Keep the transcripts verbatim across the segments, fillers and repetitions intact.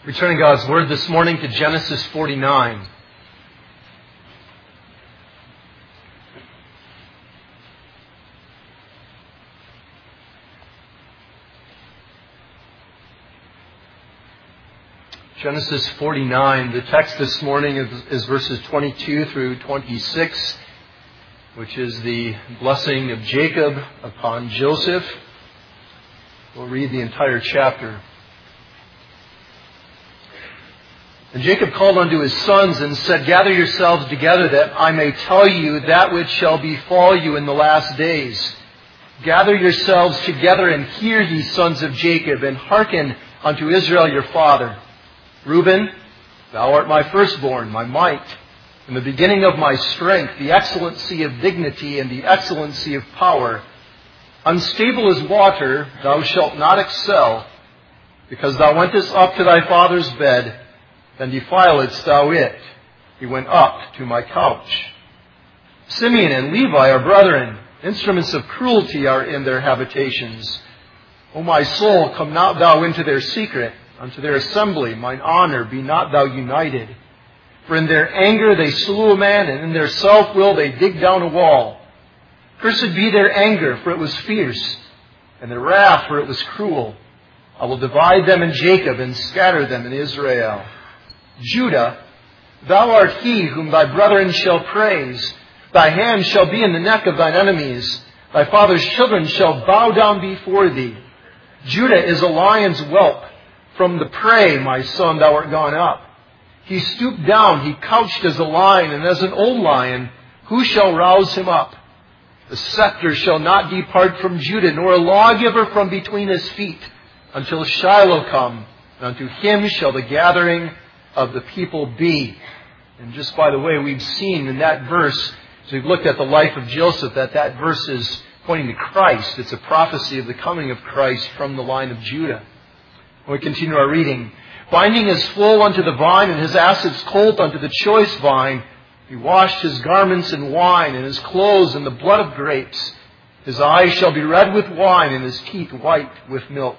Returning God's Word this morning to Genesis forty-nine. Genesis forty-nine. The text this morning is, is verses twenty-two through twenty-six, which is the blessing of Jacob upon Joseph. We'll read the entire chapter. And Jacob called unto his sons and said, Gather yourselves together, that I may tell you that which shall befall you in the last days. Gather yourselves together and hear, ye sons of Jacob, and hearken unto Israel your father. Reuben, thou art my firstborn, my might, and the beginning of my strength, the excellency of dignity and the excellency of power. Unstable as water, thou shalt not excel, because thou wentest up to thy father's bed, then defiledst thou it. He went up to my couch. Simeon and Levi are brethren. Instruments of cruelty are in their habitations. O my soul, come not thou into their secret. Unto their assembly, mine honor, be not thou united. For in their anger they slew a man, and in their self-will they dig down a wall. Cursed be their anger, for it was fierce, and their wrath, for it was cruel. I will divide them in Jacob, and scatter them in Israel. Judah, thou art he whom thy brethren shall praise. Thy hand shall be in the neck of thine enemies. Thy father's children shall bow down before thee. Judah is a lion's whelp. From the prey, my son, thou art gone up. He stooped down, he couched as a lion, and as an old lion, who shall rouse him up? The scepter shall not depart from Judah, nor a lawgiver from between his feet, until Shiloh come, and unto him shall the gathering of the people be. And just by the way, we've seen in that verse, as we've looked at the life of Joseph, that that verse is pointing to Christ. It's a prophecy of the coming of Christ from the line of Judah. We continue our reading. Binding his foal unto the vine, and his ass's colt unto the choice vine, he washed his garments in wine, and his clothes in the blood of grapes. His eyes shall be red with wine, and his teeth white with milk.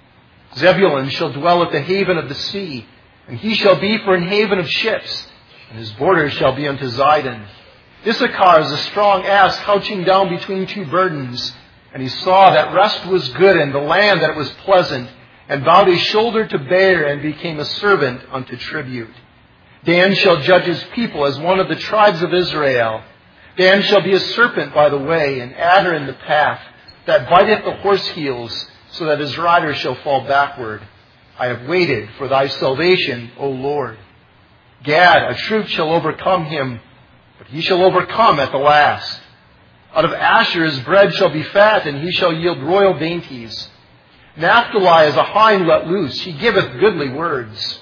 Zebulun shall dwell at the haven of the sea, and he shall be for an haven of ships, and his borders shall be unto Zidon. Issachar is a strong ass couching down between two burdens, and he saw that rest was good, and the land that it was pleasant, and bowed his shoulder to bear, and became a servant unto tribute. Dan shall judge his people as one of the tribes of Israel. Dan shall be a serpent by the way, an adder in the path, that biteth the horse heels, so that his rider shall fall backward. I have waited for thy salvation, O Lord. Gad, a troop shall overcome him, but he shall overcome at the last. Out of Asher his bread shall be fat, and he shall yield royal dainties. Naphtali is a hind let loose, he giveth goodly words.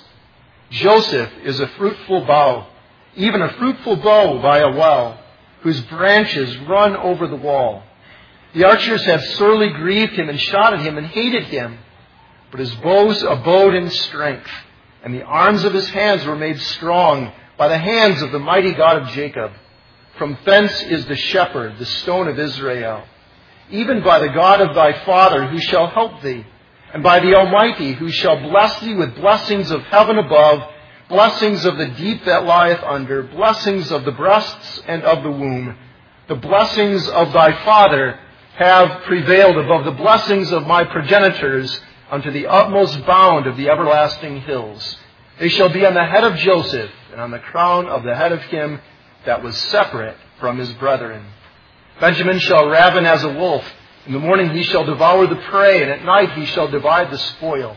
Joseph is a fruitful bough, even a fruitful bow by a well, whose branches run over the wall. The archers have sorely grieved him, and shot at him, and hated him. But his bows abode in strength, and the arms of his hands were made strong by the hands of the mighty God of Jacob. From thence is the shepherd, the stone of Israel, even by the God of thy father, who shall help thee, and by the Almighty, who shall bless thee with blessings of heaven above, blessings of the deep that lieth under, blessings of the breasts and of the womb. The blessings of thy father have prevailed above the blessings of my progenitors, unto the utmost bound of the everlasting hills. They shall be on the head of Joseph, and on the crown of the head of him that was separate from his brethren. Benjamin shall raven as a wolf. In the morning he shall devour the prey, and at night he shall divide the spoil.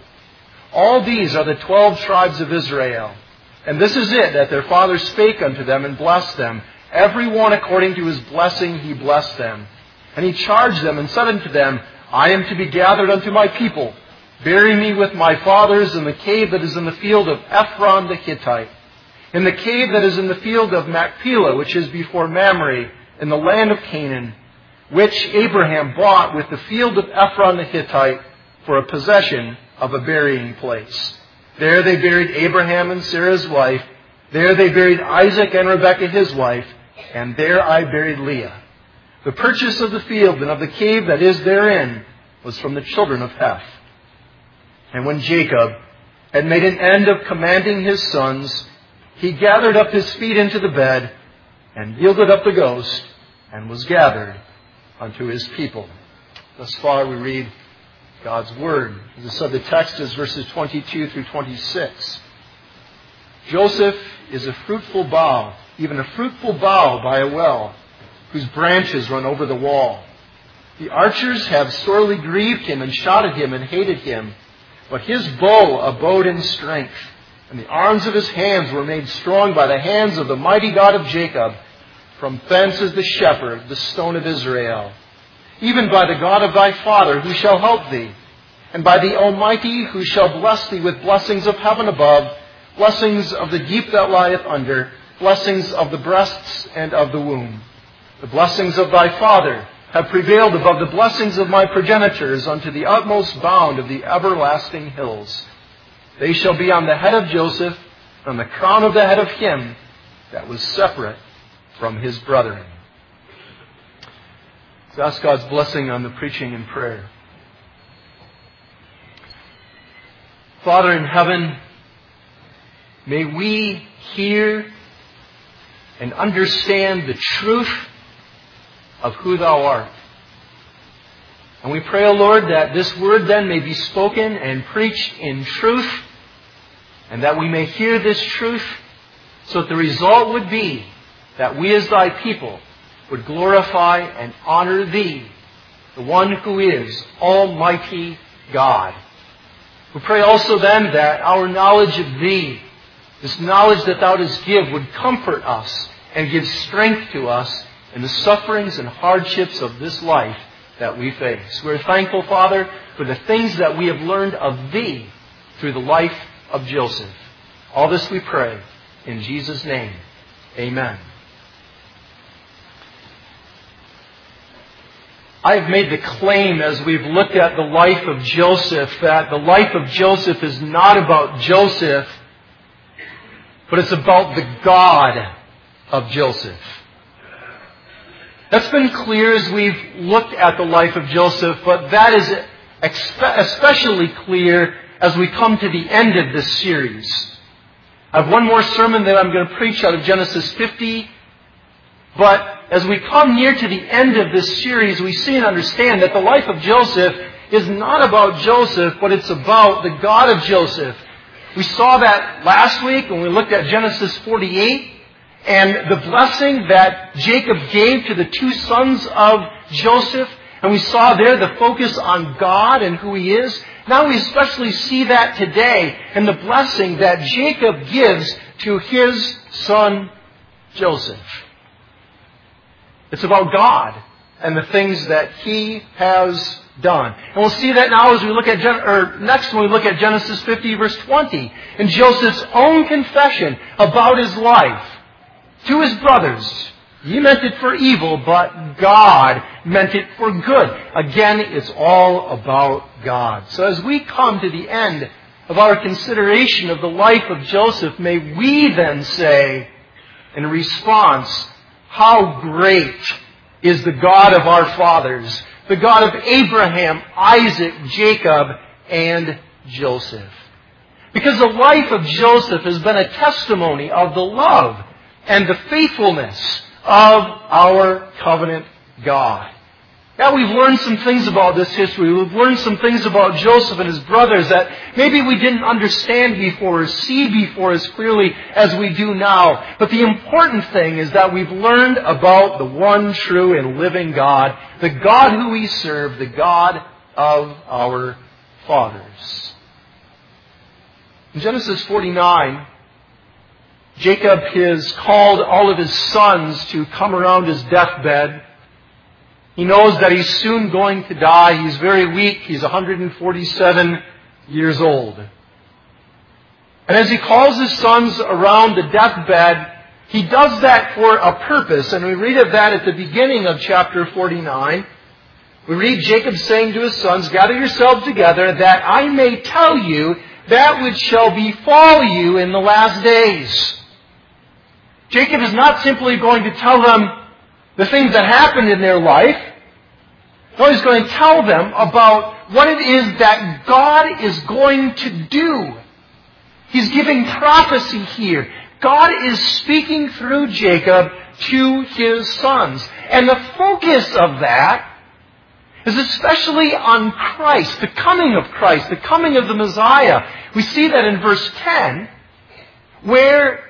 All these are the twelve tribes of Israel. And this is it, that their father spake unto them and blessed them. Every one according to his blessing he blessed them. And he charged them and said unto them, I am to be gathered unto my people. Bury me with my fathers in the cave that is in the field of Ephron the Hittite, in the cave that is in the field of Machpelah, which is before Mamre, in the land of Canaan, which Abraham bought with the field of Ephron the Hittite for a possession of a burying place. There they buried Abraham and Sarah's wife. There they buried Isaac and Rebekah his wife. And there I buried Leah. The purchase of the field and of the cave that is therein was from the children of Heth. And when Jacob had made an end of commanding his sons, he gathered up his feet into the bed, and yielded up the ghost, and was gathered unto his people. Thus far we read God's Word. The subject text is verses twenty-two through twenty-six. Joseph is a fruitful bough, even a fruitful bough by a well, whose branches run over the wall. The archers have sorely grieved him and shot at him and hated him. But his bow abode in strength, and the arms of his hands were made strong by the hands of the mighty God of Jacob. From thence is the shepherd, the stone of Israel. Even by the God of thy father, who shall help thee, and by the Almighty, who shall bless thee with blessings of heaven above, blessings of the deep that lieth under, blessings of the breasts and of the womb. The blessings of thy father have prevailed above the blessings of my progenitors unto the utmost bound of the everlasting hills. They shall be on the head of Joseph, on the crown of the head of him that was separate from his brethren. Let's ask God's blessing on the preaching and prayer. Father in heaven, may we hear and understand the truth of who thou art. And we pray, O Lord, that this word then may be spoken and preached in truth, and that we may hear this truth, so that the result would be that we as thy people would glorify and honor thee, the one who is Almighty God. We pray also then that our knowledge of thee, this knowledge that thou dost give, would comfort us and give strength to us in the sufferings and hardships of this life that we face. We're thankful, Father, for the things that we have learned of thee through the life of Joseph. All this we pray in Jesus' name. Amen. I have made the claim as we've looked at the life of Joseph that the life of Joseph is not about Joseph, but it's about the God of Joseph. That's been clear as we've looked at the life of Joseph, but that is especially clear as we come to the end of this series. I have one more sermon that I'm going to preach out of Genesis fifty, but as we come near to the end of this series, we see and understand that the life of Joseph is not about Joseph, but it's about the God of Joseph. We saw that last week when we looked at Genesis forty-eight, and the blessing that Jacob gave to the two sons of Joseph. And we saw there the focus on God and who He is. Now we especially see that today in the blessing that Jacob gives to his son Joseph. It's about God and the things that He has done. And we'll see that now as we look at, Gen- or next when we look at Genesis fifty verse twenty. In Joseph's own confession about his life to his brothers. Ye meant it for evil, but God meant it for good. Again, it's all about God. So as we come to the end of our consideration of the life of Joseph, may we then say, in response, how great is the God of our fathers, the God of Abraham, Isaac, Jacob, and Joseph. Because the life of Joseph has been a testimony of the love and the faithfulness of our covenant God. Now we've learned some things about this history. We've learned some things about Joseph and his brothers that maybe we didn't understand before or see before as clearly as we do now. But the important thing is that we've learned about the one true and living God, the God who we serve, the God of our fathers. In Genesis forty-nine, Jacob has called all of his sons to come around his deathbed. He knows that he's soon going to die. He's very weak. He's one hundred forty-seven years old. And as he calls his sons around the deathbed, he does that for a purpose. And we read of that at the beginning of chapter forty-nine. We read Jacob saying to his sons, "Gather yourselves together, that I may tell you that which shall befall you in the last days." Jacob is not simply going to tell them the things that happened in their life. No, he's going to tell them about what it is that God is going to do He's giving prophecy here. God is speaking through Jacob to his sons. And the focus of that is especially on Christ, the coming of Christ, the coming of the Messiah. We see that in verse ten, where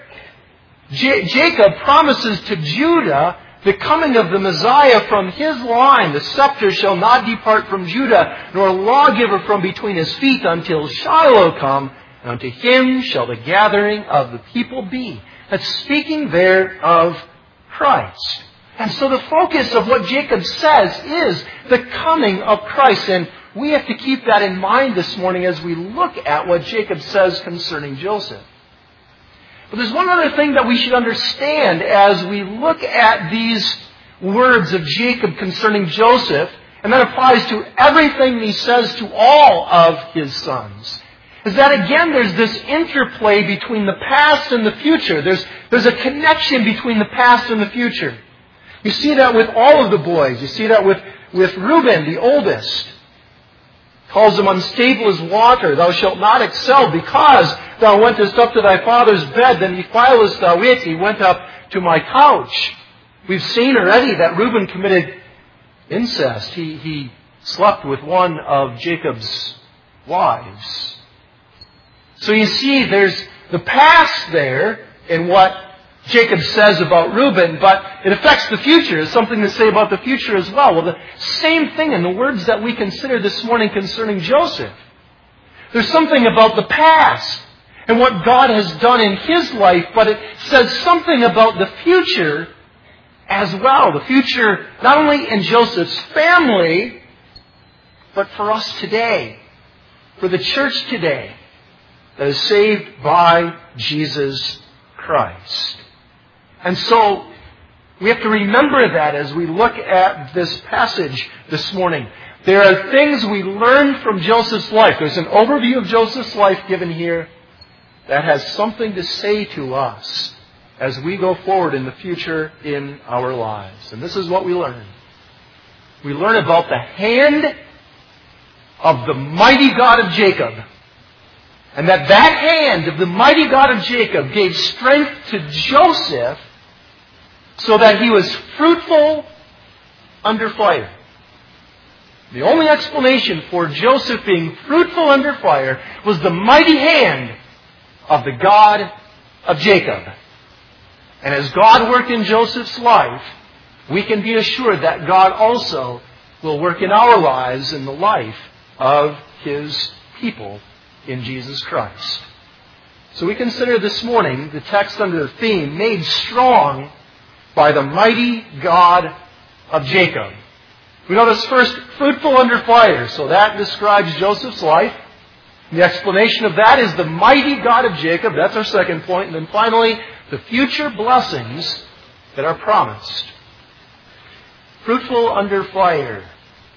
J- Jacob promises to Judah the coming of the Messiah from his line. The scepter shall not depart from Judah, nor a lawgiver from between his feet until Shiloh come, and unto him shall the gathering of the people be. That's speaking there of Christ. And so the focus of what Jacob says is the coming of Christ. And we have to keep that in mind this morning as we look at what Jacob says concerning Joseph. But there's one other thing that we should understand as we look at these words of Jacob concerning Joseph, and that applies to everything he says to all of his sons, is that again there's this interplay between the past and the future. There's, there's a connection between the past and the future. You see that with all of the boys. You see that with, with Reuben, the oldest. Calls him unstable as water. Thou shalt not excel, because thou wentest up to thy father's bed, then defilest thou it. He went up to my couch. We've seen already that Reuben committed incest. He, he slept with one of Jacob's wives. So you see, there's the past there in what Jacob says about Reuben, but it affects the future. There's something to say about the future as well. Well, the same thing in the words that we consider this morning concerning Joseph. There's something about the past and what God has done in his life, but it says something about the future as well. The future not only in Joseph's family, but for us today, for the church today that is saved by Jesus Christ. And so we have to remember that as we look at this passage this morning. There are things we learn from Joseph's life. There's an overview of Joseph's life given here that has something to say to us as we go forward in the future in our lives. And this is what we learn. We learn about the hand of the mighty God of Jacob. And that that hand of the mighty God of Jacob gave strength to Joseph so that he was fruitful under fire. The only explanation for Joseph being fruitful under fire was the mighty hand of the God of Jacob. And as God worked in Joseph's life, we can be assured that God also will work in our lives in the life of his people in Jesus Christ. So we consider this morning the text under the theme, made strong by the mighty God of Jacob. We notice first, fruitful under fire. So that describes Joseph's life. The explanation of that is the mighty God of Jacob. That's our second point. And then finally, the future blessings that are promised. Fruitful under fire.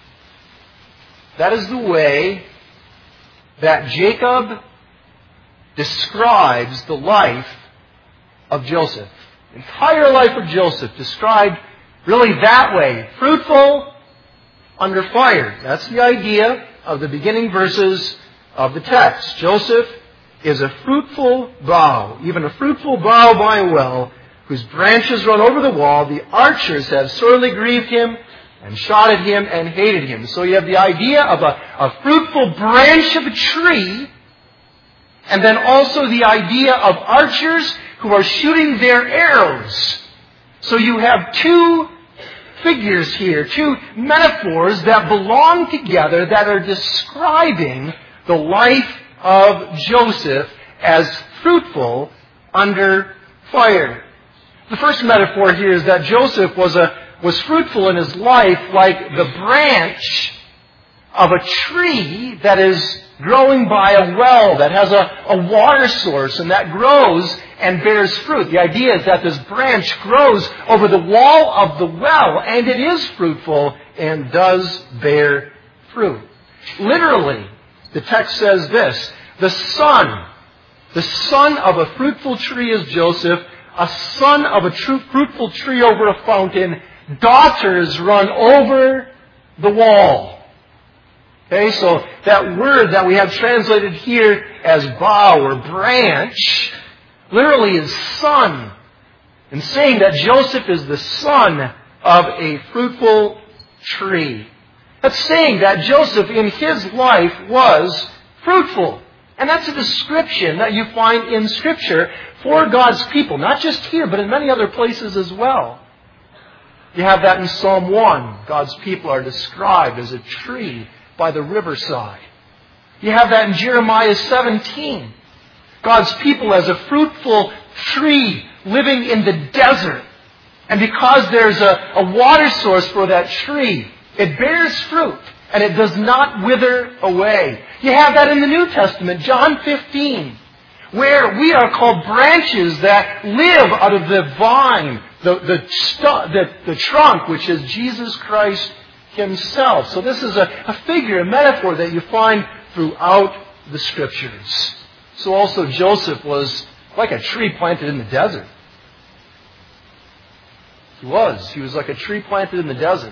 That is the way that Jacob describes the life of Joseph. The entire life of Joseph described really that way. Fruitful under fire. That's the idea of the beginning verses of the text. Joseph is a fruitful bough, even a fruitful bough by a well, whose branches run over the wall. The archers have sorely grieved him and shot at him and hated him. So you have the idea of a, a fruitful branch of a tree, and then also the idea of archers who are shooting their arrows. So you have two figures here, two metaphors that belong together that are describing the life of Joseph as fruitful under fire. The first metaphor here is that Joseph was a was fruitful in his life like the branch of a tree that is growing by a well, that has a, a water source, and that grows and bears fruit. The idea is that this branch grows over the wall of the well, and it is fruitful and does bear fruit. Literally, the text says this, the son, the son of a fruitful tree is Joseph, a son of a true fruitful tree over a fountain, daughters run over the wall. Okay, so that word that we have translated here as bough or branch literally is son. And saying that Joseph is the son of a fruitful tree. That's saying that Joseph in his life was fruitful. And that's a description that you find in Scripture for God's people. Not just here, but in many other places as well. You have that in Psalm one. God's people are described as a tree by the riverside. You have that in Jeremiah seventeen. God's people as a fruitful tree living in the desert. And because there's a, a water source for that tree, it bears fruit and it does not wither away. You have that in the New Testament, John fifteen, where we are called branches that live out of the vine, the, the, stu- the, the trunk, which is Jesus Christ Himself. So this is a, a figure, a metaphor that you find throughout the Scriptures. So also Joseph was like a tree planted in the desert. He was. He was like a tree planted in the desert.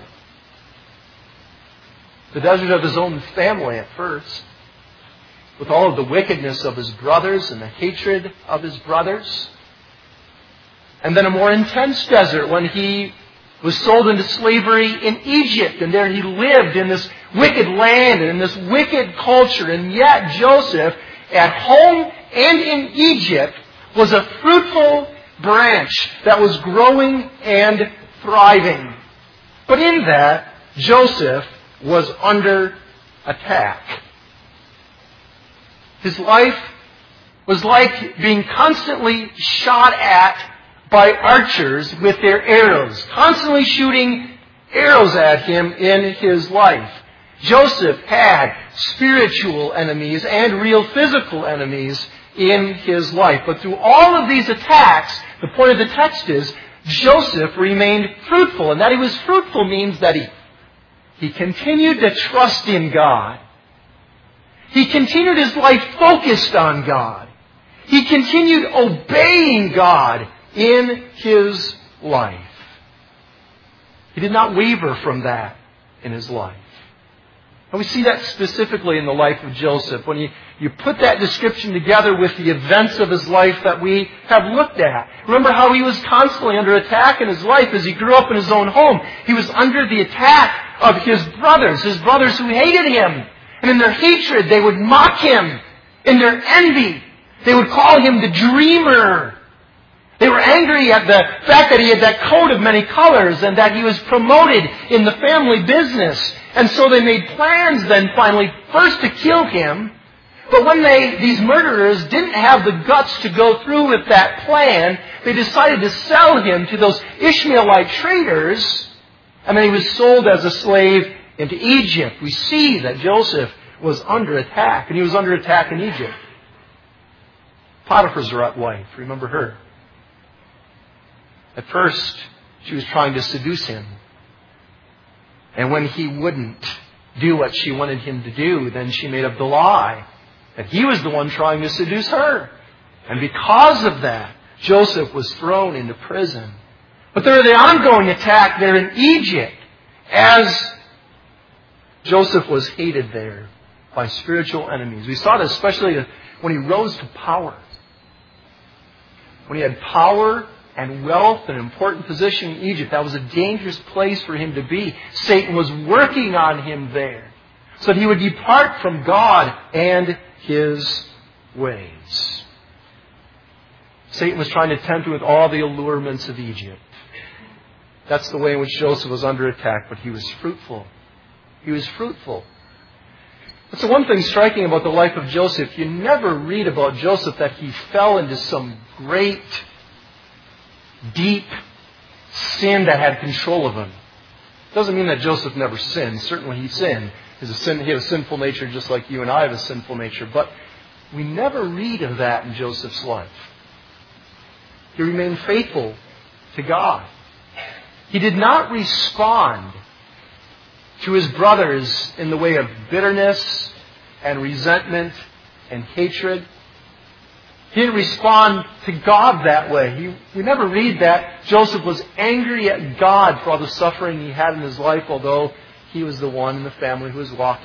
The desert of his own family at first. With all of the wickedness of his brothers and the hatred of his brothers. And then a more intense desert when he was sold into slavery in Egypt. And there he lived in this wicked land and in this wicked culture. And yet Joseph, at home and in Egypt, was a fruitful branch that was growing and thriving. But in that, Joseph was under attack. His life was like being constantly shot at by archers with their arrows, constantly shooting arrows at him in his life. Joseph had spiritual enemies and real physical enemies in his life. But through all of these attacks, the point of the text is, Joseph remained fruitful. And that he was fruitful means that he, he continued to trust in God. He continued his life focused on God. He continued obeying God in his life. He did not waver from that in his life. And we see that specifically in the life of Joseph. When you, you put that description together with the events of his life that we have looked at. Remember how he was constantly under attack in his life as he grew up in his own home. He was under the attack of his brothers, his brothers who hated him. And in their hatred, they would mock him. In their envy, they would call him the dreamer. They were angry at the fact that he had that coat of many colors and that he was promoted in the family business. And so they made plans then finally first to kill him. But when they, these murderers didn't have the guts to go through with that plan, they decided to sell him to those Ishmaelite traders. And then he was sold as a slave into Egypt. We see that Joseph was under attack. And he was under attack in Egypt. Potiphar's wife, remember her? At first, she was trying to seduce him. And when he wouldn't do what she wanted him to do, then she made up the lie that he was the one trying to seduce her. And because of that, Joseph was thrown into prison. But there was the ongoing attack there in Egypt as Joseph was hated there by spiritual enemies. We saw this especially when he rose to power. When he had power and wealth and an important position in Egypt, that was a dangerous place for him to be. Satan was working on him there so that he would depart from God and his ways. Satan was trying to tempt him with all the allurements of Egypt. That's the way in which Joseph was under attack, but he was fruitful. He was fruitful. That's the one thing striking about the life of Joseph. You never read about Joseph that he fell into some great, deep sin that had control of him. Doesn't mean that Joseph never sinned. Certainly he sinned. He had a sin- he had a sinful nature just like you and I have a sinful nature. But we never read of that in Joseph's life. He remained faithful to God. He did not respond to his brothers in the way of bitterness and resentment and hatred. He didn't respond to God that way. He, we never read that Joseph was angry at God for all the suffering he had in his life, although he was the one in the family who was walking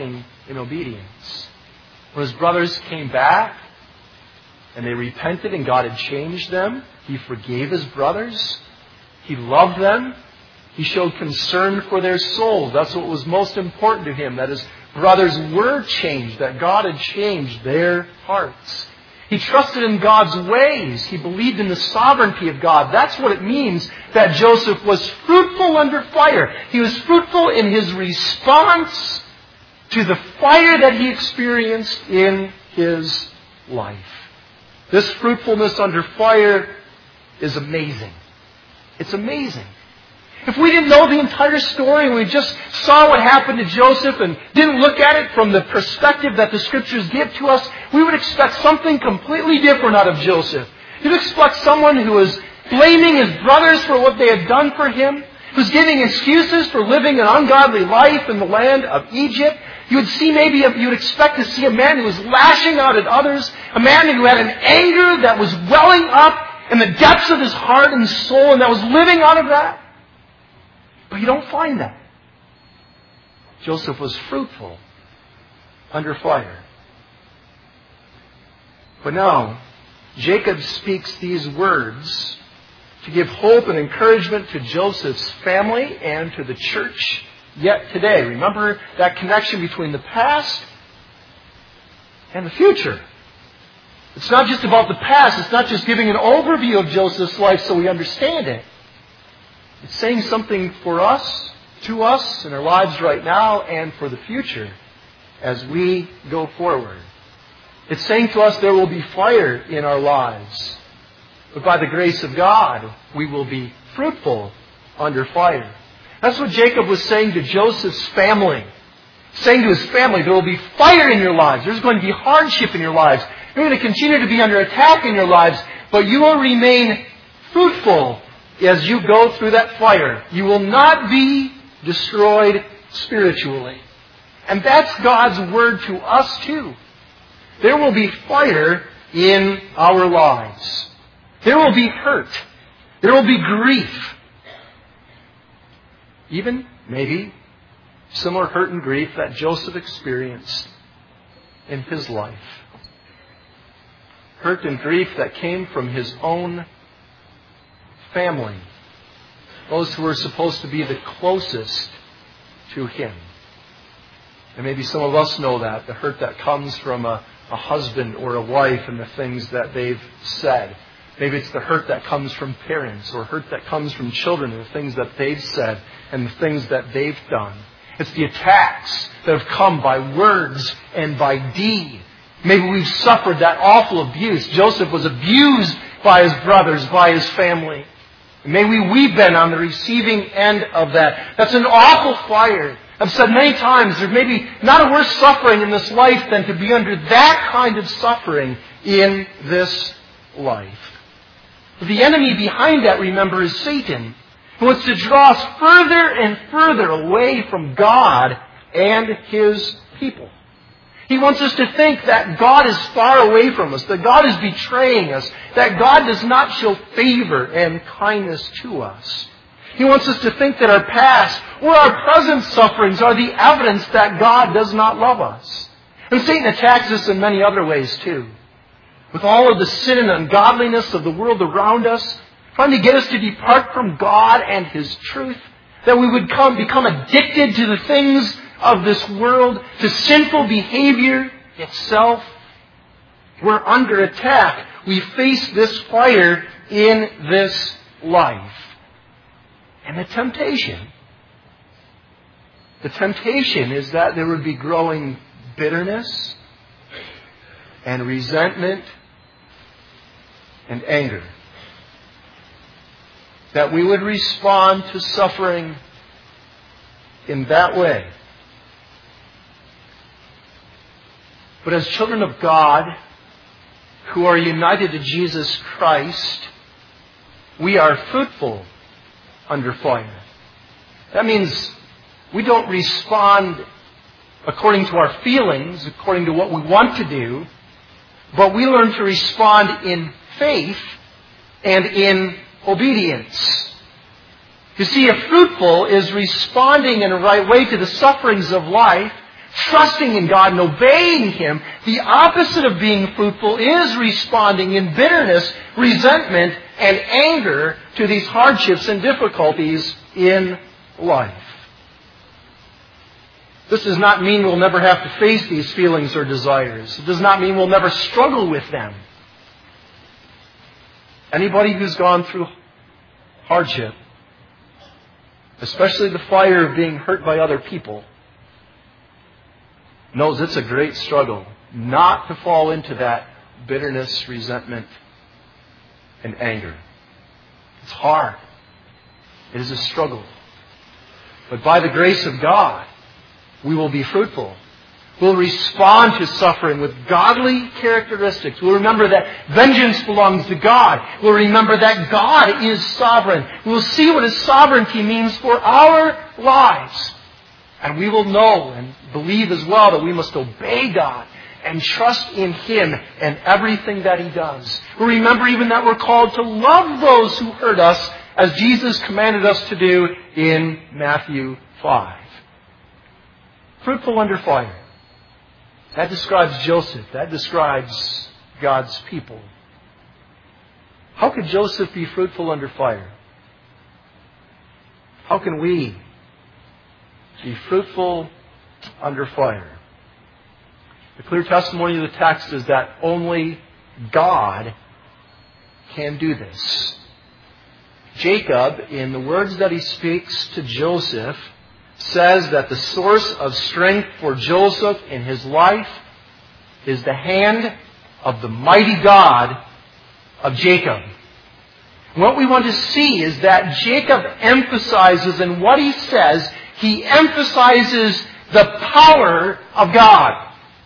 in obedience. When his brothers came back and they repented and God had changed them, he forgave his brothers. He loved them. He showed concern for their souls. That's what was most important to him, that his brothers were changed, that God had changed their hearts. He trusted in God's ways. He believed in the sovereignty of God. That's what it means that Joseph was fruitful under fire. He was fruitful in his response to the fire that he experienced in his life. This fruitfulness under fire is amazing. It's amazing. If we didn't know the entire story and we just saw what happened to Joseph and didn't look at it from the perspective that the Scriptures give to us, we would expect something completely different out of Joseph. You'd expect someone who was blaming his brothers for what they had done for him, who's giving excuses for living an ungodly life in the land of Egypt. You would see maybe, you would expect to see a man who was lashing out at others, a man who had an anger that was welling up in the depths of his heart and soul and that was living out of that. But you don't find that. Joseph was fruitful under fire. But now, Jacob speaks these words to give hope and encouragement to Joseph's family and to the church yet today. Remember that connection between the past and the future. It's not just about the past. It's not just giving an overview of Joseph's life so we understand it. It's saying something for us, to us, in our lives right now and for the future as we go forward. It's saying to us there will be fire in our lives. But by the grace of God, we will be fruitful under fire. That's what Jacob was saying to Joseph's family. Saying to his family, there will be fire in your lives. There's going to be hardship in your lives. You're going to continue to be under attack in your lives, but you will remain fruitful as you go through that fire. You will not be destroyed spiritually. And that's God's word to us too. There will be fire in our lives. There will be hurt. There will be grief. Even, maybe, similar hurt and grief that Joseph experienced in his life. Hurt and grief that came from his own family. Those who were supposed to be the closest to him. And maybe some of us know that. The hurt that comes from a, a husband or a wife and the things that they've said. Maybe it's the hurt that comes from parents or hurt that comes from children and the things that they've said and the things that they've done. It's the attacks that have come by words and by deed. Maybe we've suffered that awful abuse. Joseph was abused by his brothers, by his family. And maybe we've been on the receiving end of that. That's an awful fire. I've said many times, there's maybe not a worse suffering in this life than to be under that kind of suffering in this life. But the enemy behind that, remember, is Satan, who wants to draw us further and further away from God and His people. He wants us to think that God is far away from us, that God is betraying us, that God does not show favor and kindness to us. He wants us to think that our past or our present sufferings are the evidence that God does not love us. And Satan attacks us in many other ways too. With all of the sin and ungodliness of the world around us, trying to get us to depart from God and His truth, that we would come, become addicted to the things of this world, to sinful behavior itself. We're under attack. We face this fire in this life. And the temptation, the temptation is that there would be growing bitterness and resentment and anger. That we would respond to suffering in that way. But as children of God who are united to Jesus Christ, we are fruitful under fire. That means we don't respond according to our feelings, according to what we want to do, but we learn to respond in faith and in obedience. You see, if fruitful is responding in a right way to the sufferings of life, trusting in God and obeying Him, the opposite of being fruitful is responding in bitterness, resentment, and anger to these hardships and difficulties in life. This does not mean we'll never have to face these feelings or desires. It does not mean we'll never struggle with them. Anybody who's gone through hardship, especially the fire of being hurt by other people, knows it's a great struggle not to fall into that bitterness, resentment, and anger. It's hard. It is a struggle. But by the grace of God, we will be fruitful. We'll respond to suffering with godly characteristics. We'll remember that vengeance belongs to God. We'll remember that God is sovereign. We'll see what His sovereignty means for our lives. And we will know and believe as well that we must obey God and trust in Him and everything that He does. We'll remember even that we're called to love those who hurt us, as Jesus commanded us to do in Matthew five. Fruitful under fire. That describes Joseph. That describes God's people. How could Joseph be fruitful under fire? How can we be fruitful under fire? The clear testimony of the text is that only God can do this. Jacob, in the words that he speaks to Joseph, says that the source of strength for Joseph in his life is the hand of the mighty God of Jacob. What we want to see is that Jacob emphasizes in what he says, he emphasizes the power of God.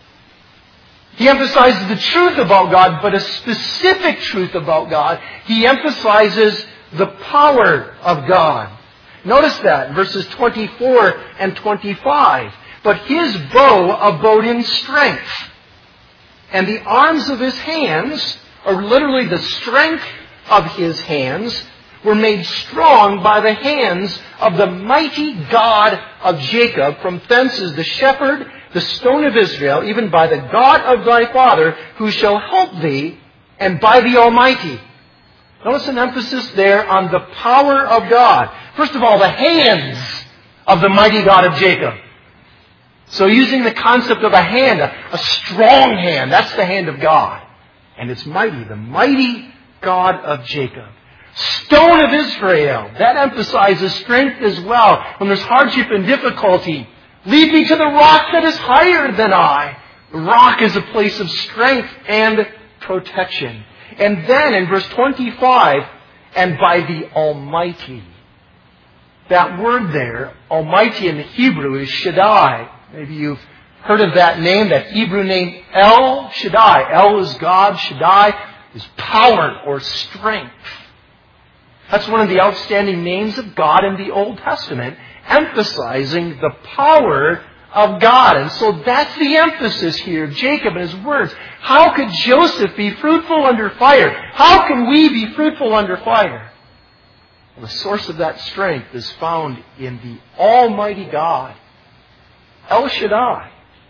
He emphasizes the truth about God, but a specific truth about God. He emphasizes the power of God. Notice that in verses twenty-four and twenty-five. But his bow abode in strength, and the arms of his hands, or literally the strength of his hands, were made strong by the hands of the mighty God of Jacob. From thence is the shepherd, the stone of Israel, even by the God of thy father, who shall help thee, and by the Almighty. Notice an emphasis there on the power of God. First of all, the hands of the mighty God of Jacob. So using the concept of a hand, a, a strong hand, that's the hand of God. And it's mighty, the mighty God of Jacob. Stone of Israel, that emphasizes strength as well. When there's hardship and difficulty, lead me to the rock that is higher than I. The rock is a place of strength and protection. And then in verse twenty-five, and by the Almighty. That word there, Almighty in the Hebrew, is Shaddai. Maybe you've heard of that name, that Hebrew name El Shaddai. El is God, Shaddai is power or strength. That's one of the outstanding names of God in the Old Testament, emphasizing the power of God. And so that's the emphasis here of Jacob and his words. How could Joseph be fruitful under fire? How can we be fruitful under fire? Well, the source of that strength is found in the Almighty God, El Shaddai.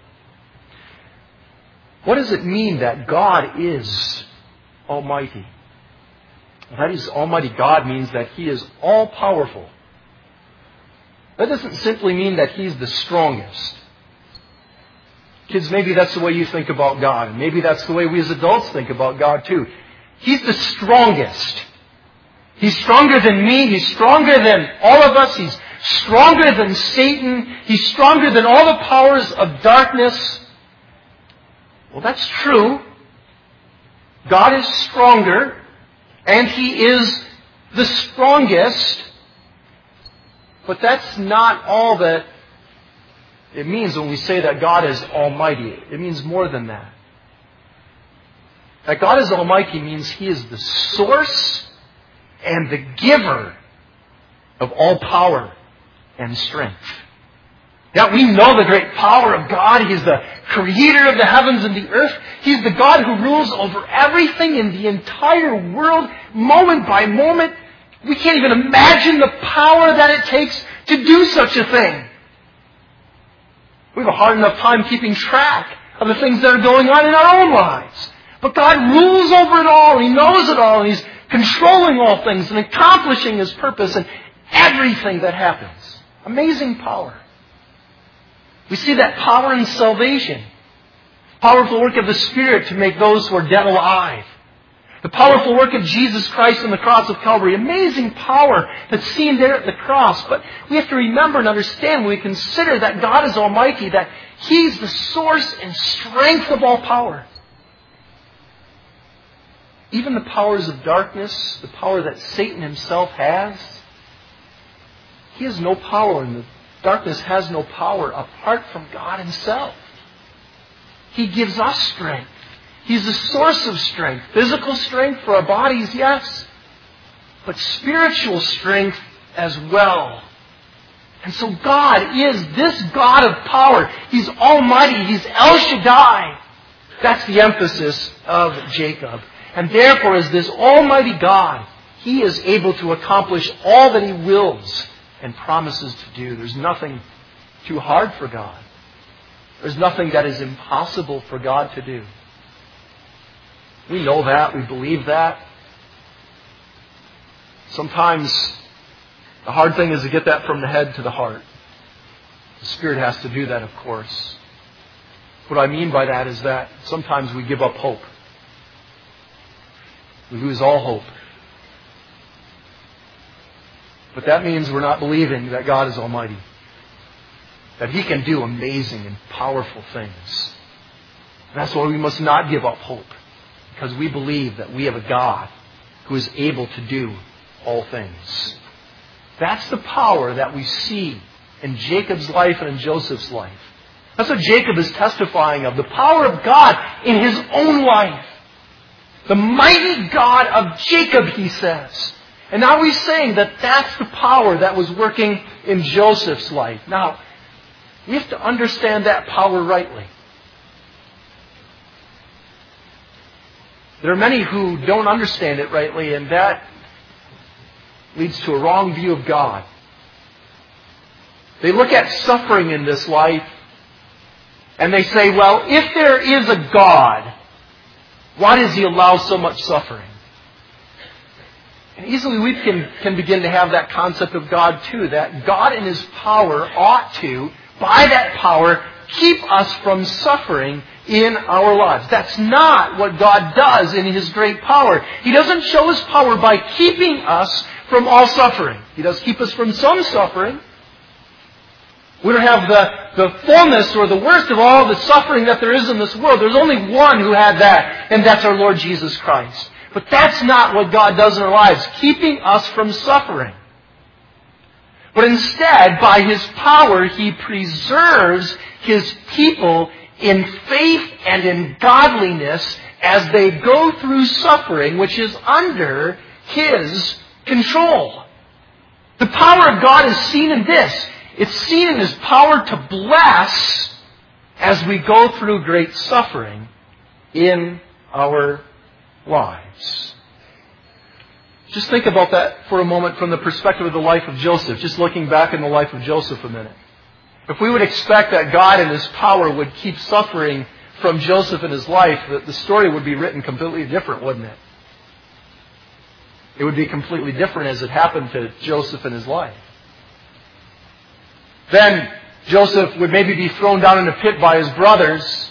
What does it mean that God is Almighty? That is, Almighty God means that He is all-powerful. That doesn't simply mean that He's the strongest. Kids, maybe that's the way you think about God. And maybe that's the way we as adults think about God too. He's the strongest. He's stronger than me. He's stronger than all of us. He's stronger than Satan. He's stronger than all the powers of darkness. Well, that's true. God is stronger, and He is the strongest. But that's not all that it means when we say that God is almighty. It means more than that. That God is almighty means He is the source and the giver of all power and strength. Now, we know the great power of God. He is the creator of the heavens and the earth. He's the God who rules over everything in the entire world, moment by moment. We can't even imagine the power that it takes to do such a thing. We have a hard enough time keeping track of the things that are going on in our own lives. But God rules over it all. He knows it all. And He's controlling all things and accomplishing His purpose in everything that happens. Amazing power. We see that power in salvation. Powerful work of the Spirit to make those who are dead alive. The powerful work of Jesus Christ on the cross of Calvary. Amazing power that's seen there at the cross. But we have to remember and understand when we consider that God is almighty, that He's the source and strength of all power. Even the powers of darkness, the power that Satan himself has, he has no power, and the darkness has no power apart from God Himself. He gives us strength. He's the source of strength. Physical strength for our bodies, yes. But spiritual strength as well. And so God is this God of power. He's almighty. He's El Shaddai. That's the emphasis of Jacob. And therefore, as this almighty God, He is able to accomplish all that He wills and promises to do. There's nothing too hard for God. There's nothing that is impossible for God to do. We know that. We believe that. Sometimes the hard thing is to get that from the head to the heart. The Spirit has to do that, of course. What I mean by that is that sometimes we give up hope. We lose all hope. But that means we're not believing that God is almighty. That He can do amazing and powerful things. And that's why we must not give up hope. Because we believe that we have a God who is able to do all things. That's the power that we see in Jacob's life and in Joseph's life. That's what Jacob is testifying of. The power of God in his own life. The mighty God of Jacob, he says. And now he's saying that that's the power that was working in Joseph's life. Now, we have to understand that power rightly. There are many who don't understand it rightly, and that leads to a wrong view of God. They look at suffering in this life, and they say, well, if there is a God, why does He allow so much suffering? And easily we can, can begin to have that concept of God too, that God in His power ought to, by that power, keep us from suffering in our lives. That's not what God does in His great power. He doesn't show His power by keeping us from all suffering. He does keep us from some suffering. We don't have the, the fullness or the worst of all the suffering that there is in this world. There's only one who had that, and that's our Lord Jesus Christ. But that's not what God does in our lives, keeping us from suffering. But instead, by His power, He preserves His people in faith and in godliness as they go through suffering, which is under His control. The power of God is seen in this. It's seen in His power to bless as we go through great suffering in our lives. Just think about that for a moment from the perspective of the life of Joseph. Just looking back in the life of Joseph a minute. If we would expect that God in His power would keep suffering from Joseph in his life, the story would be written completely different, wouldn't it? It would be completely different as it happened to Joseph in his life. Then Joseph would maybe be thrown down in a pit by his brothers,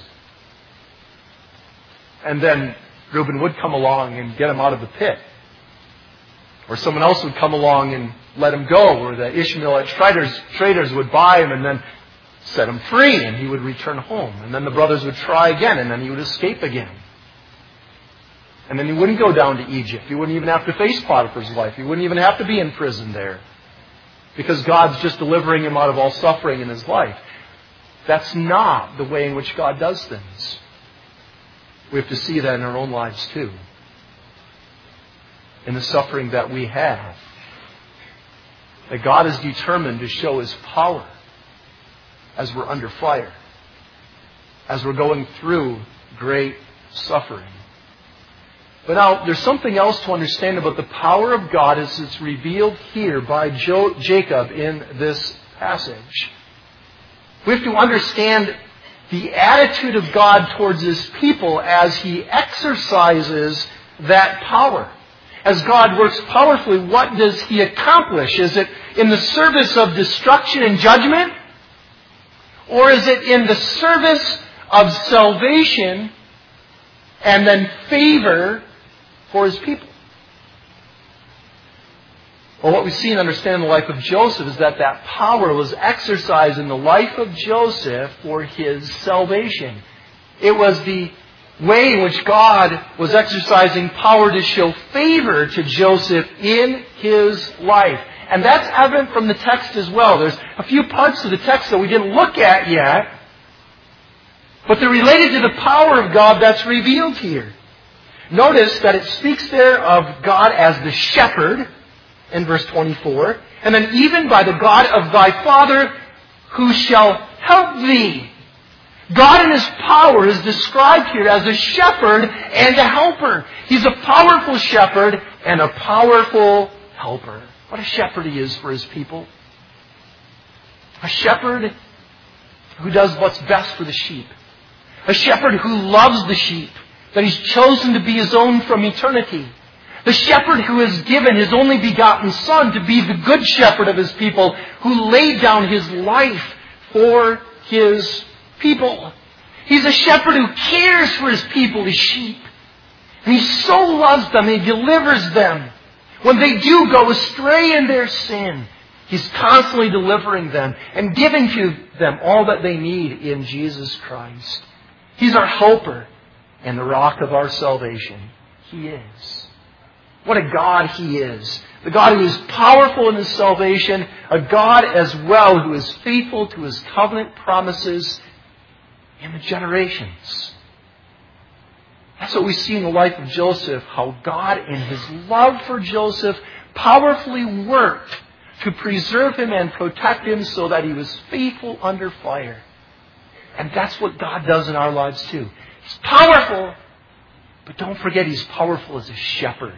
and then Reuben would come along and get him out of the pit. Or someone else would come along and let him go, or the Ishmaelite traders, traders would buy him and then set him free, and he would return home. And then the brothers would try again, and then he would escape again. And then he wouldn't go down to Egypt. He wouldn't even have to face Potiphar's wife. He wouldn't even have to be in prison there. Because God's just delivering him out of all suffering in his life. That's not the way in which God does things. We have to see that in our own lives too. In the suffering that we have. That God is determined to show His power as we're under fire. As we're going through great suffering. But now, there's something else to understand about the power of God as it's revealed here by Jo- Jacob in this passage. We have to understand the attitude of God towards His people as He exercises that power. As God works powerfully, what does He accomplish? Is it in the service of destruction and judgment? Or is it in the service of salvation and then favor for His people? Well, what we see and understand in the life of Joseph is that that power was exercised in the life of Joseph for his salvation. It was the way in which God was exercising power to show favor to Joseph in his life. And that's evident from the text as well. There's a few parts of the text that we didn't look at yet, but they're related to the power of God that's revealed here. Notice that it speaks there of God as the shepherd in verse twenty-four, and then even by the God of thy father who shall help thee. God in His power is described here as a shepherd and a helper. He's a powerful shepherd and a powerful helper. What a shepherd He is for His people. A shepherd who does what's best for the sheep. A shepherd who loves the sheep, that He's chosen to be His own from eternity. The shepherd who has given His only begotten Son to be the good shepherd of His people, who laid down His life for His people. He's a shepherd who cares for His people, His sheep. And He so loves them, He delivers them. When they do go astray in their sin, He's constantly delivering them and giving to them all that they need in Jesus Christ. He's our helper and the rock of our salvation. He is. What a God He is. The God who is powerful in His salvation. A God as well who is faithful to His covenant promises in the generations. That's what we see in the life of Joseph. How God in His love for Joseph powerfully worked to preserve him and protect him so that he was faithful under fire. And that's what God does in our lives too. He's powerful, but don't forget He's powerful as a shepherd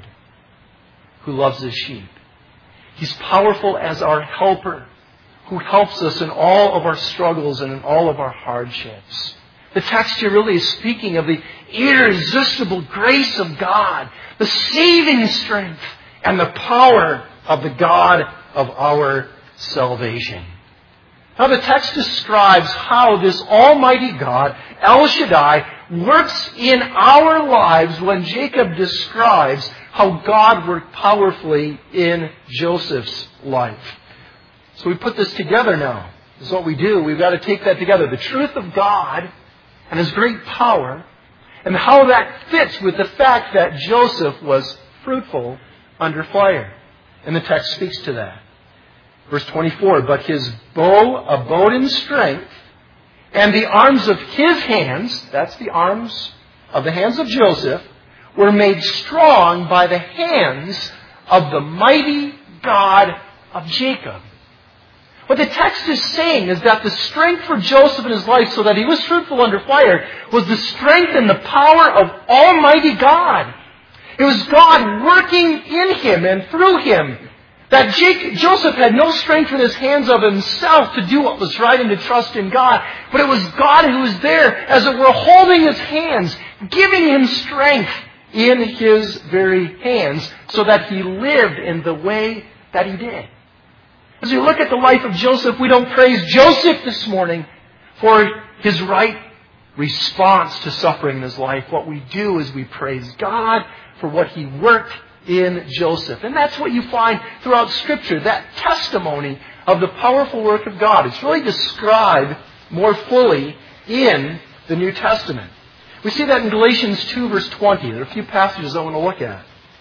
who loves His sheep. He's powerful as our helper who helps us in all of our struggles and in all of our hardships. The text here really is speaking of the irresistible grace of God, the saving strength and the power of the God of our salvation. Now the text describes how this Almighty God, El Shaddai, works in our lives when Jacob describes how God worked powerfully in Joseph's life. So we put this together now. This is what we do. We've got to take that together. The truth of God and His great power and how that fits with the fact that Joseph was fruitful under fire. And the text speaks to that. Verse twenty-four, but his bow abode in strength, and the arms of his hands, that's the arms of the hands of Joseph, were made strong by the hands of the mighty God of Jacob. What the text is saying is that the strength for Joseph in his life, so that he was fruitful under fire, was the strength and the power of Almighty God. It was God working in him and through him. That Jacob, Joseph had no strength in his hands of himself to do what was right and to trust in God. But it was God who was there, as it were, holding his hands, giving him strength in his very hands, so that he lived in the way that he did. As we look at the life of Joseph, we don't praise Joseph this morning for his right response to suffering in his life. What we do is we praise God for what He worked in Joseph. And that's what you find throughout Scripture, that testimony of the powerful work of God. It's really described more fully in the New Testament. We see that in Galatians two, verse twenty. There are a few passages I want to look at.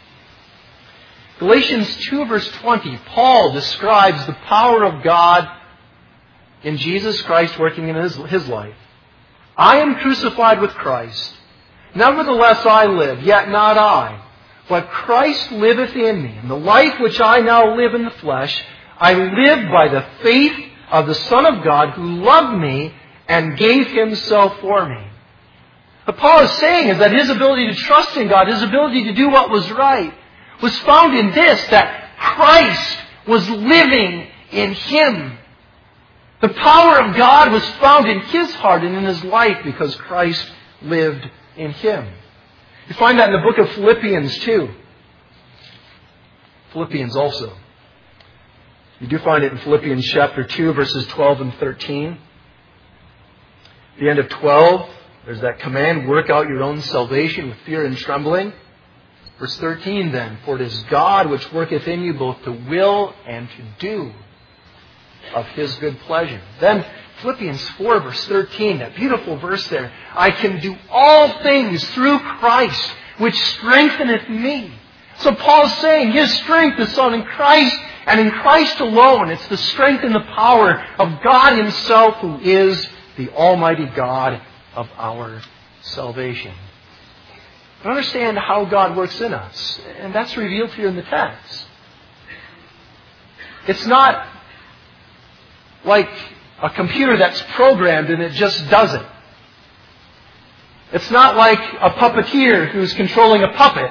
Galatians two, verse twenty, Paul describes the power of God in Jesus Christ working in his, his life. I am crucified with Christ. Nevertheless I live, yet not I, but Christ liveth in me. And the life which I now live in the flesh, I live by the faith of the Son of God who loved me and gave Himself for me. What Paul is saying is that his ability to trust in God, his ability to do what was right, was found in this, that Christ was living in him. The power of God was found in his heart and in his life because Christ lived in him. You find that in the book of Philippians too. Philippians also. You do find it in Philippians chapter two, verses twelve and thirteen. At the end of twelve, there's that command, work out your own salvation with fear and trembling. Verse thirteen then, for it is God which worketh in you both to will and to do of his good pleasure. Then Philippians four, verse thirteen, that beautiful verse there. I can do all things through Christ, which strengtheneth me. So Paul's saying his strength is found in Christ and in Christ alone. It's the strength and the power of God himself who is the Almighty God of our salvation. But understand how God works in us. And that's revealed here in the text. It's not like a computer that's programmed and it just does it. It's not like a puppeteer who's controlling a puppet.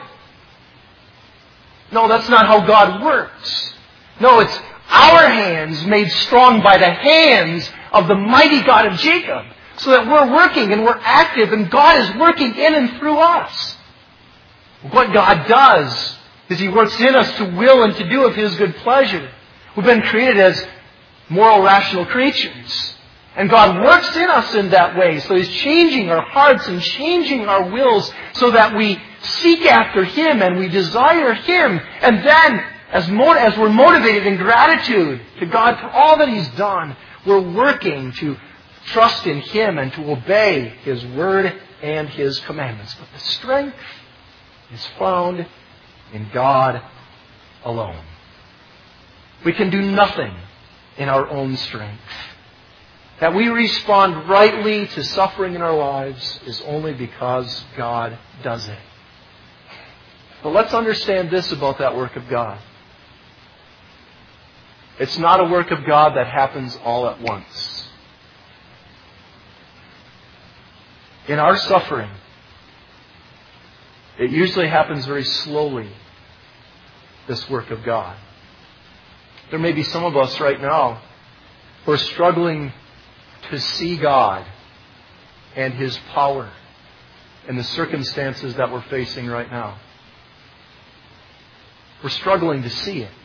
No, that's not how God works. No, it's our hands made strong by the hands of the mighty God of Jacob, so that we're working and we're active and God is working in and through us. What God does is He works in us to will and to do of His good pleasure. We've been created as moral, rational creatures. And God works in us in that way. So He's changing our hearts and changing our wills so that we seek after Him and we desire Him. And then, as, mo- as we're motivated in gratitude to God for all that He's done, we're working to trust in Him and to obey His Word and His commandments. But the strength is found in God alone. We can do nothing in our own strength. That we respond rightly to suffering in our lives is only because God does it. But let's understand this about that work of God. It's not a work of God that happens all at once. In our suffering, it usually happens very slowly, this work of God. There may be some of us right now who are struggling to see God and His power in the circumstances that we're facing right now. We're struggling to see it.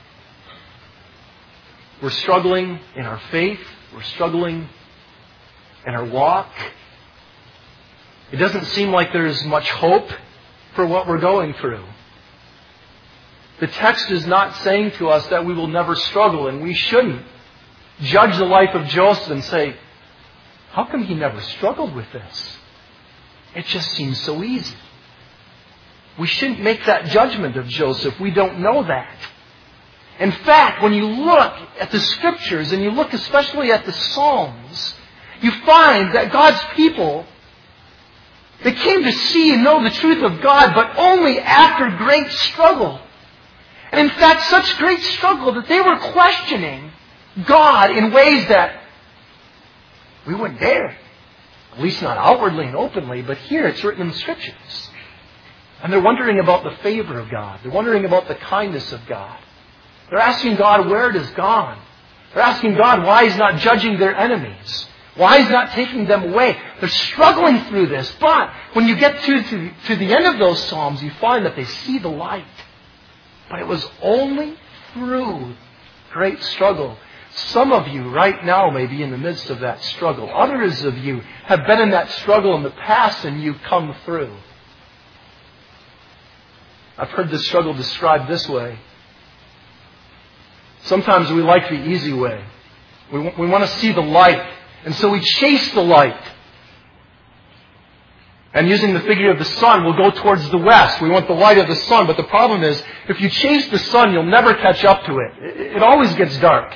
We're struggling in our faith. We're struggling in our walk. It doesn't seem like there's much hope for what we're going through. The text is not saying to us that we will never struggle, and we shouldn't judge the life of Joseph and say, how come he never struggled with this? It just seems so easy. We shouldn't make that judgment of Joseph. We don't know that. In fact, when you look at the Scriptures, and you look especially at the Psalms, you find that God's people, they came to see and know the truth of God, but only after great struggle. And in fact, such great struggle that they were questioning God in ways that we wouldn't dare. At least not outwardly and openly, but here it's written in the Scriptures. And they're wondering about the favor of God. They're wondering about the kindness of God. They're asking God where it has gone. They're asking God why He's not judging their enemies. Why He's not taking them away. They're struggling through this. But when you get to, to, to the end of those Psalms, you find that they see the light. But it was only through great struggle. Some of you right now may be in the midst of that struggle. Others of you have been in that struggle in the past and you've come through. I've heard this struggle described this way. Sometimes we like the easy way. We, we want to see the light. And so we chase the light. And using the figure of the sun, we'll go towards the west. We want the light of the sun. But the problem is, if you chase the sun, you'll never catch up to it. It, it always gets dark.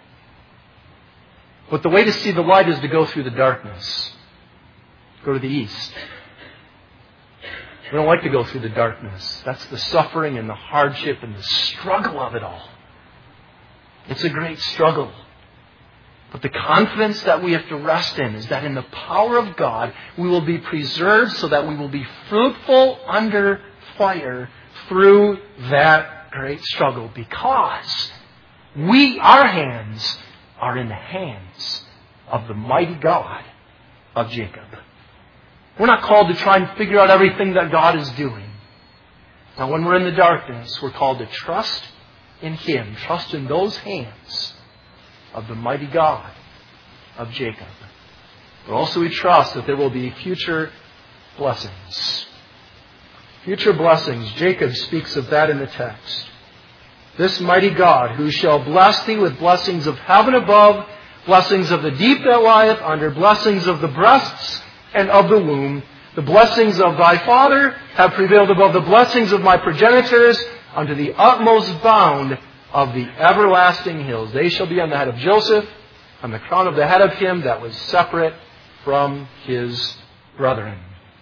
But the way to see the light is to go through the darkness. Go to the east. We don't like to go through the darkness. That's the suffering and the hardship and the struggle of it all. It's a great struggle. But the confidence that we have to rest in is that in the power of God, we will be preserved so that we will be fruitful under fire through that great struggle. Because we, our hands, are in the hands of the mighty God of Jacob. We're not called to try and figure out everything that God is doing. Now, when we're in the darkness, we're called to trust in Him, trust in those hands of the mighty God of Jacob. But also we trust that there will be future blessings. Future blessings. Jacob speaks of that in the text. This mighty God, who shall bless thee with blessings of heaven above, blessings of the deep that lieth under, blessings of the breasts and of the womb. The blessings of thy father have prevailed above the blessings of my progenitors unto the utmost bound of the everlasting hills. They shall be on the head of Joseph, on the crown of the head of him that was separate from his brethren.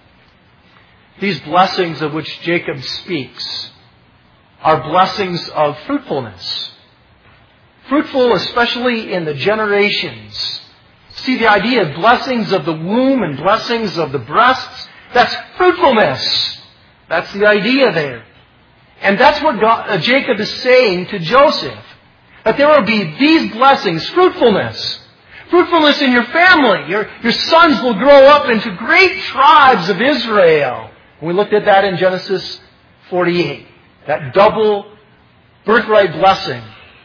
These blessings of which Jacob speaks are blessings of fruitfulness. Fruitful especially in the generations. See, the idea of blessings of the womb and blessings of the breasts, that's fruitfulness. That's the idea there. And that's what God, uh, Jacob is saying to Joseph. That there will be these blessings, fruitfulness. Fruitfulness in your family. Your, your sons will grow up into great tribes of Israel. We looked at that in Genesis forty-eight. That double birthright blessing.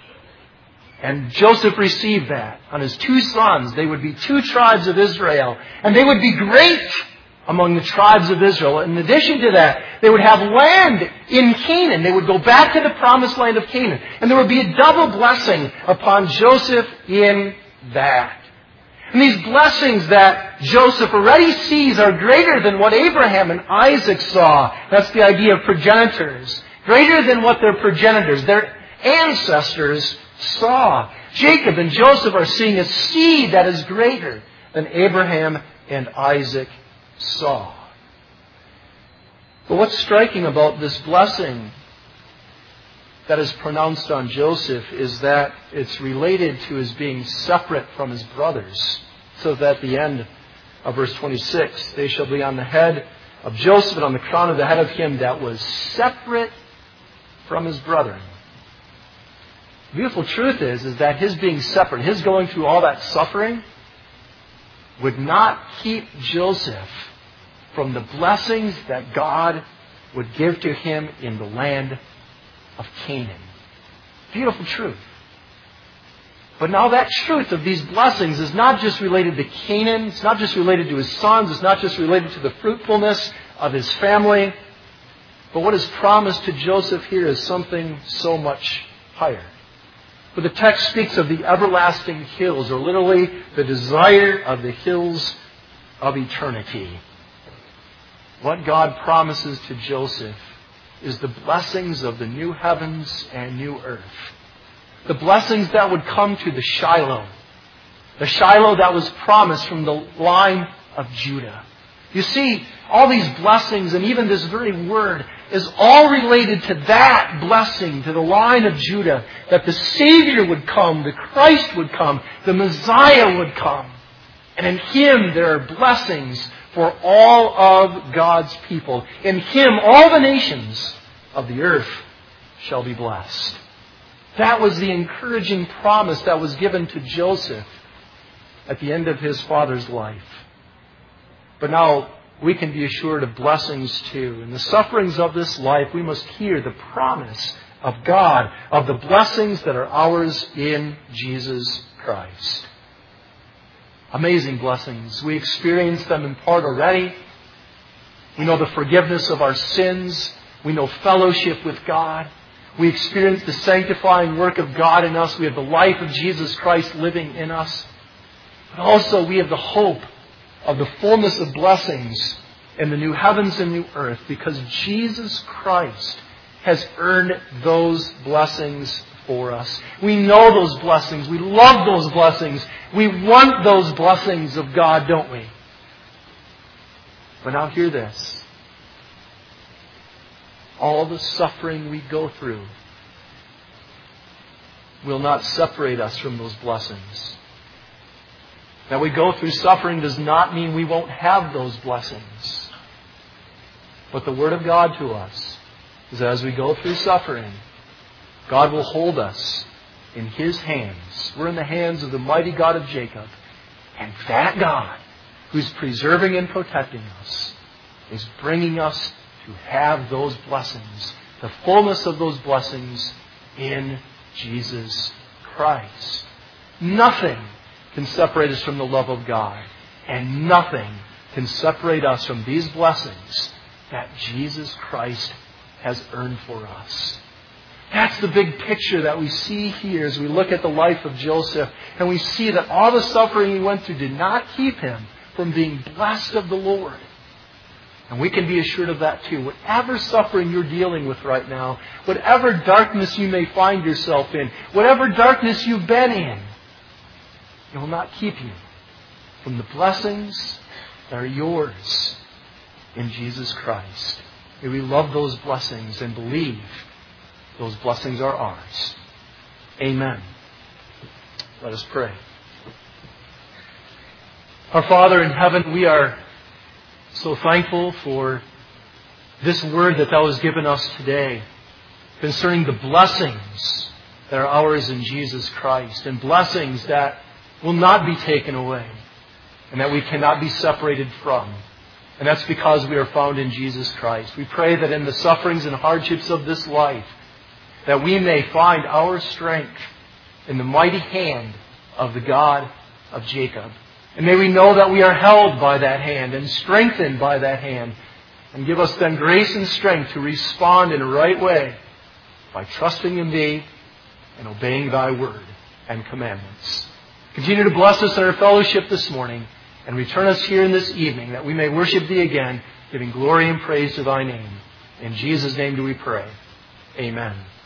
And Joseph received that on his two sons. They would be two tribes of Israel. And they would be great among the tribes of Israel. In addition to that, they would have land in Canaan. They would go back to the promised land of Canaan. And there would be a double blessing upon Joseph in that. And these blessings that Joseph already sees are greater than what Abraham and Isaac saw. That's the idea of progenitors. Greater than what their progenitors, their ancestors saw. Jacob and Joseph are seeing a seed that is greater than Abraham and Isaac saw. But what's striking about this blessing that is pronounced on Joseph is that it's related to his being separate from his brothers. So that at the end of verse twenty-six, they shall be on the head of Joseph and on the crown of the head of him that was separate from his brethren. The beautiful truth is, is that his being separate, his going through all that suffering, would not keep Joseph from the blessings that God would give to him in the land of Canaan. Beautiful truth. But now that truth of these blessings is not just related to Canaan, it's not just related to his sons, it's not just related to the fruitfulness of his family, but what is promised to Joseph here is something so much higher. For the text speaks of the everlasting hills, or literally the desire of the hills of eternity. What God promises to Joseph is the blessings of the new heavens and new earth. The blessings that would come to the Shiloh. The Shiloh that was promised from the line of Judah. You see, all these blessings and even this very word is all related to that blessing, to the line of Judah, that the Savior would come, the Christ would come, the Messiah would come. And in Him there are blessings for all of God's people. In Him all the nations of the earth shall be blessed. That was the encouraging promise that was given to Joseph at the end of his father's life. But now we can be assured of blessings too. In the sufferings of this life, we must hear the promise of God, of the blessings that are ours in Jesus Christ. Amazing blessings. We experience them in part already. We know the forgiveness of our sins. We know fellowship with God. We experience the sanctifying work of God in us. We have the life of Jesus Christ living in us. But also we have the hope of the fullness of blessings in the new heavens and new earth, because Jesus Christ has earned those blessings for us. We know those blessings. We love those blessings. We want those blessings of God, don't we? But now hear this. All the suffering we go through will not separate us from those blessings. That we go through suffering does not mean we won't have those blessings. But the Word of God to us is that as we go through suffering, God will hold us in His hands. We're in the hands of the mighty God of Jacob. And that God, who's preserving and protecting us, is bringing us to have those blessings, the fullness of those blessings in Jesus Christ. Nothing can separate us from the love of God, and nothing can separate us from these blessings that Jesus Christ has earned for us. That's the big picture that we see here as we look at the life of Joseph, and we see that all the suffering he went through did not keep him from being blessed of the Lord. And we can be assured of that too. Whatever suffering you're dealing with right now, whatever darkness you may find yourself in, whatever darkness you've been in, it will not keep you from the blessings that are yours in Jesus Christ. May we love those blessings and believe those blessings are ours. Amen. Let us pray. Our Father in heaven, we are so thankful for this word that Thou hast given us today concerning the blessings that are ours in Jesus Christ, and blessings that will not be taken away and that we cannot be separated from. And that's because we are found in Jesus Christ. We pray that in the sufferings and hardships of this life, that we may find our strength in the mighty hand of the God of Jacob. And may we know that we are held by that hand and strengthened by that hand. And give us then grace and strength to respond in a right way by trusting in Thee and obeying Thy word and commandments. Continue to bless us in our fellowship this morning, and return us here in this evening that we may worship Thee again, giving glory and praise to Thy name. In Jesus' name do we pray. Amen.